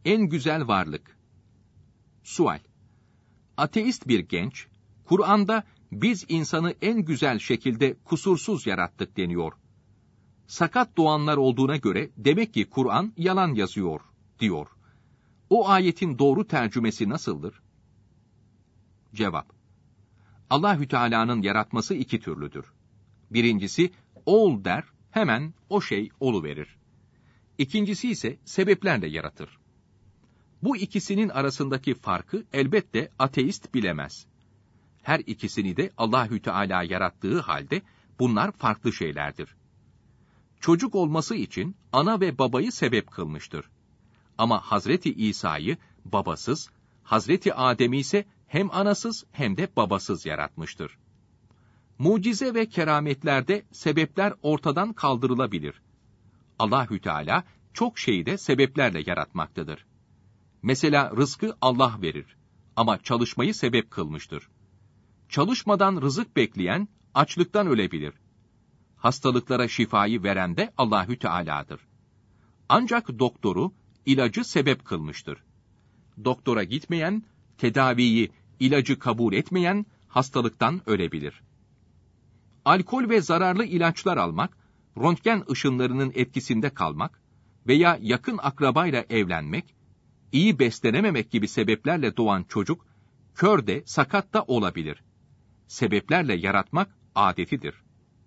en güzel varlık. Sual: Ateist bir genç, Kur'an'da biz insanı en güzel şekilde kusursuz yarattık deniyor. Sakat doğanlar olduğuna göre demek ki Kur'an yalan yazıyor, diyor. O ayetin doğru tercümesi nasıldır? Cevap: Allahü Teala'nın yaratması iki türlüdür. Birincisi, ol der, hemen o şey oluverir. İkincisi ise sebeplerle yaratır. Bu ikisinin arasındaki farkı elbette ateist bilemez. Her ikisini de Allahü Teala yarattığı halde bunlar farklı şeylerdir. Çocuk olması için ana ve babayı sebep kılmıştır. Ama Hazreti İsa'yı babasız, Hazreti Adem'i ise hem anasız hem de babasız yaratmıştır. Mucize ve kerametlerde sebepler ortadan kaldırılabilir. Allahü Teala çok şeyi de sebeplerle yaratmaktadır. Mesela rızkı Allah verir ama çalışmayı sebep kılmıştır. Çalışmadan rızık bekleyen açlıktan ölebilir. Hastalıklara şifayı veren de Allahü Teala'dır. Ancak doktoru, ilacı sebep kılmıştır. Doktora gitmeyen, tedaviyi, ilacı kabul etmeyen hastalıktan ölebilir. Alkol ve zararlı ilaçlar almak, röntgen ışınlarının etkisinde kalmak veya yakın akrabayla evlenmek, iyi beslenememek gibi sebeplerle doğan çocuk, kör de sakat da olabilir. Sebeplerle yaratmak adetidir.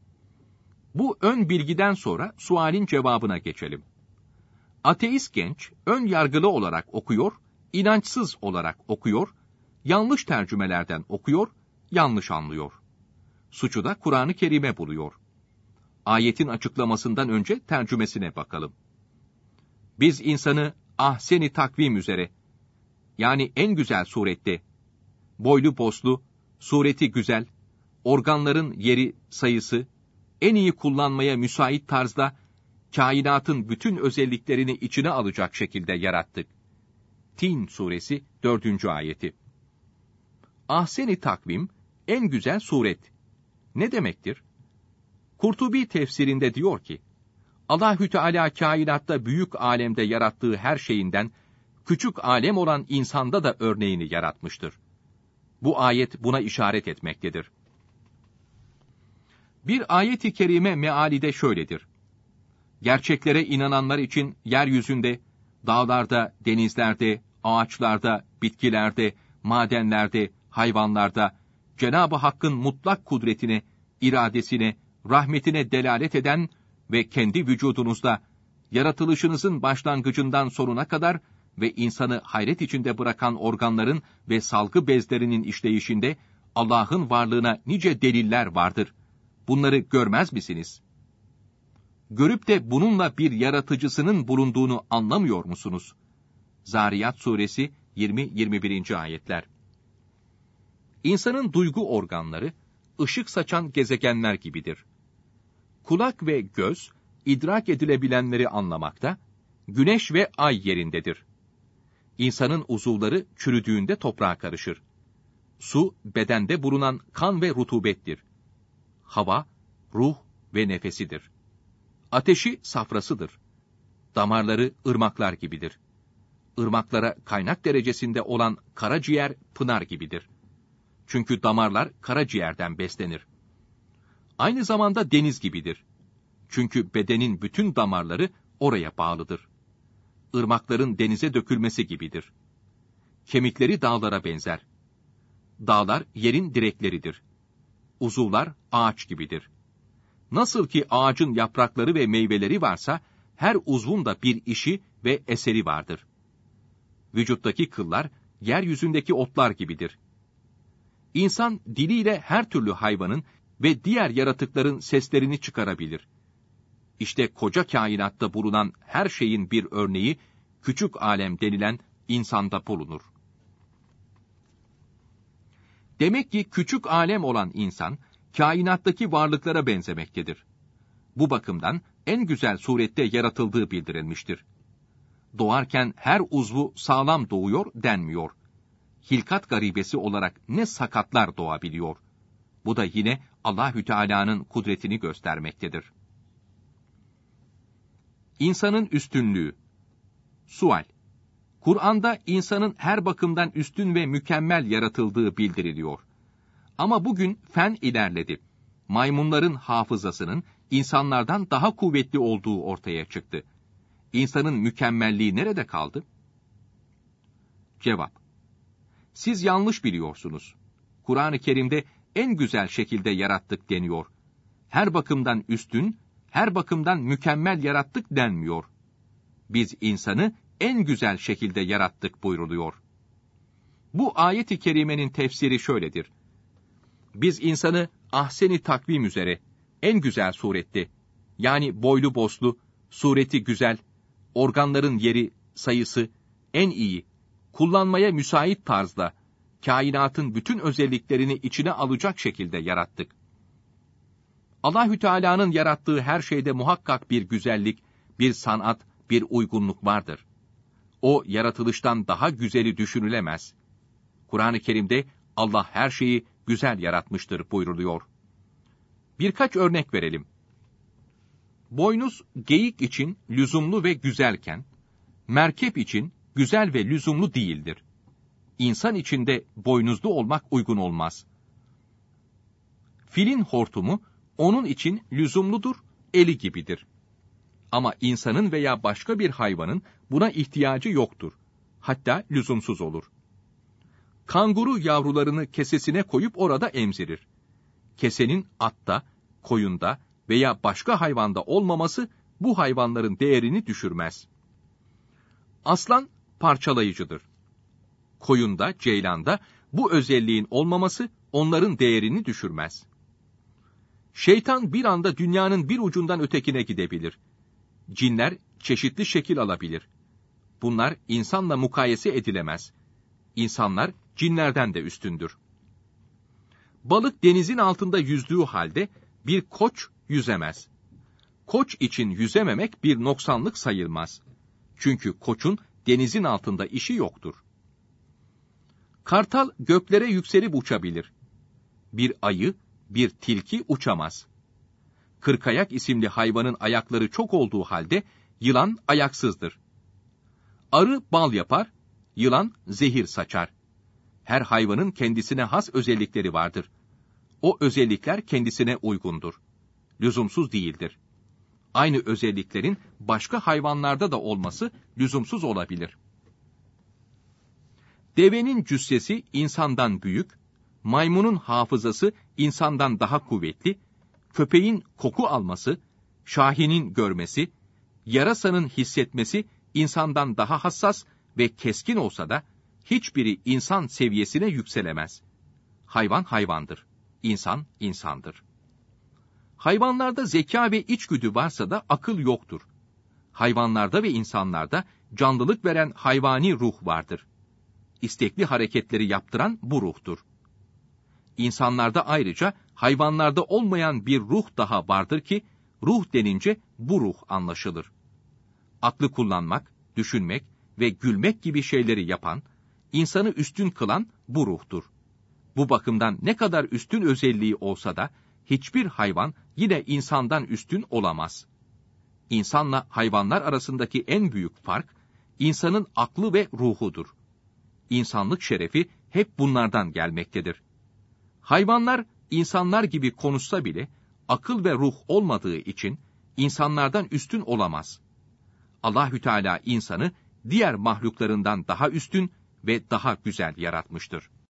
Bu ön bilgiden sonra sualin cevabına geçelim. Ateist genç, ön yargılı olarak okuyor, inançsız olarak okuyor, yanlış tercümelerden okuyor, yanlış anlıyor. Suçu da Kur'an-ı Kerim'e buluyor. Ayetin açıklamasından önce tercümesine bakalım. Biz insanı ahsen-i takvim üzere, yani en güzel surette, boylu poslu, sureti güzel, organların yeri, sayısı, en iyi kullanmaya müsait tarzda, kainatın bütün özelliklerini içine alacak şekilde yarattık. Tin suresi 4. ayeti. Ahsen-i takvim, en güzel suret. Ne demektir? Kurtubi tefsirinde diyor ki, Allahü Teala kainatta büyük alemde yarattığı her şeyinden, küçük alem olan insanda da örneğini yaratmıştır. Bu ayet buna işaret etmektedir. Bir ayet-i kerime mealide şöyledir. Gerçeklere inananlar için yeryüzünde, dağlarda, denizlerde, ağaçlarda, bitkilerde, madenlerde, hayvanlarda, Cenab-ı Hakk'ın mutlak kudretine, iradesine, rahmetine delalet eden ve kendi vücudunuzda, yaratılışınızın başlangıcından sonuna kadar ve insanı hayret içinde bırakan organların ve salgı bezlerinin işleyişinde Allah'ın varlığına nice deliller vardır. Bunları görmez misiniz? Görüp de bununla bir yaratıcısının bulunduğunu anlamıyor musunuz? Zariyat suresi 20-21. ayetler. İnsanın duygu organları, ışık saçan gezegenler gibidir. Kulak ve göz, idrak edilebilenleri anlamakta, güneş ve ay yerindedir. İnsanın uzuvları çürüdüğünde toprağa karışır. Su, bedende bulunan kan ve rutubettir. Hava, ruh ve nefesidir. Ateşi safrasıdır. Damarları ırmaklar gibidir. Irmaklara kaynak derecesinde olan karaciğer pınar gibidir. Çünkü damarlar karaciğerden beslenir. Aynı zamanda deniz gibidir. Çünkü bedenin bütün damarları oraya bağlıdır. Irmakların denize dökülmesi gibidir. Kemikleri dağlara benzer. Dağlar yerin direkleridir. Uzuvlar ağaç gibidir. Nasıl ki ağacın yaprakları ve meyveleri varsa, her uzvun da bir işi ve eseri vardır. Vücuttaki kıllar, yeryüzündeki otlar gibidir. İnsan diliyle her türlü hayvanın ve diğer yaratıkların seslerini çıkarabilir. İşte koca kainatta bulunan her şeyin bir örneği, küçük alem denilen insanda bulunur. Demek ki küçük alem olan insan, kainattaki varlıklara benzemektedir. Bu bakımdan en güzel surette yaratıldığı bildirilmiştir. Doğarken her uzvu sağlam doğuyor denmiyor. Hilkat garibesi olarak ne sakatlar doğabiliyor. Bu da yine Allahü Teala'nın kudretini göstermektedir. İnsanın üstünlüğü. Sual: Kur'an'da insanın her bakımdan üstün ve mükemmel yaratıldığı bildiriliyor. Ama bugün fen ilerledi. Maymunların hafızasının insanlardan daha kuvvetli olduğu ortaya çıktı. İnsanın mükemmelliği nerede kaldı? Cevap: siz yanlış biliyorsunuz. Kur'an-ı Kerim'de en güzel şekilde yarattık deniyor. Her bakımdan üstün, her bakımdan mükemmel yarattık denmiyor. Biz insanı en güzel şekilde yarattık buyruluyor. Bu ayet-i kerimenin tefsiri şöyledir. Biz insanı ahsen-i takvim üzere, en güzel surette, yani boylu boslu, sureti güzel, organların yeri, sayısı, en iyi, kullanmaya müsait tarzda, kainatın bütün özelliklerini içine alacak şekilde yarattık. Allahü Teala'nın yarattığı her şeyde muhakkak bir güzellik, bir sanat, bir uygunluk vardır. O yaratılıştan daha güzeli düşünülemez. Kur'an-ı Kerim'de Allah her şeyi güzel yaratmıştır buyruluyor. Birkaç örnek verelim. Boynuz geyik için lüzumlu ve güzelken, merkep için güzel ve lüzumlu değildir. İnsan için de boynuzlu olmak uygun olmaz. Filin hortumu onun için lüzumludur, eli gibidir. Ama insanın veya başka bir hayvanın buna ihtiyacı yoktur. Hatta lüzumsuz olur. Kanguru yavrularını kesesine koyup orada emzirir. Kesenin atta, koyunda veya başka hayvanda olmaması bu hayvanların değerini düşürmez. Aslan parçalayıcıdır. Koyunda, ceylanda bu özelliğin olmaması onların değerini düşürmez. Şeytan bir anda dünyanın bir ucundan ötekine gidebilir. Cinler çeşitli şekil alabilir. Bunlar insanla mukayese edilemez. İnsanlar cinlerden de üstündür. Balık denizin altında yüzdüğü halde bir koç yüzemez. Koç için yüzememek bir noksanlık sayılmaz. Çünkü koçun denizin altında işi yoktur. Kartal göklere yükselip uçabilir. Bir ayı, bir tilki uçamaz. Kırkayak isimli hayvanın ayakları çok olduğu halde yılan ayaksızdır. Arı bal yapar, yılan zehir saçar. Her hayvanın kendisine has özellikleri vardır. O özellikler kendisine uygundur. Lüzumsuz değildir. Aynı özelliklerin başka hayvanlarda da olması lüzumsuz olabilir. Devenin cüssesi insandan büyük, maymunun hafızası insandan daha kuvvetli, köpeğin koku alması, şahinin görmesi, yarasanın hissetmesi insandan daha hassas ve keskin olsa da hiçbiri insan seviyesine yükselemez. Hayvan hayvandır, insan insandır. Hayvanlarda zeka ve içgüdü varsa da akıl yoktur. Hayvanlarda ve insanlarda canlılık veren hayvani ruh vardır. İstekli hareketleri yaptıran bu ruhtur. İnsanlarda ayrıca hayvanlarda olmayan bir ruh daha vardır ki, ruh denince bu ruh anlaşılır. Aklı kullanmak, düşünmek ve gülmek gibi şeyleri yapan, insanı üstün kılan bu ruhtur. Bu bakımdan ne kadar üstün özelliği olsa da, hiçbir hayvan yine insandan üstün olamaz. İnsanla hayvanlar arasındaki en büyük fark, insanın aklı ve ruhudur. İnsanlık şerefi hep bunlardan gelmektedir. Hayvanlar, insanlar gibi konuşsa bile, akıl ve ruh olmadığı için, insanlardan üstün olamaz. Allahü Teala insanı, diğer mahluklarından daha üstün ve daha güzel yaratmıştır.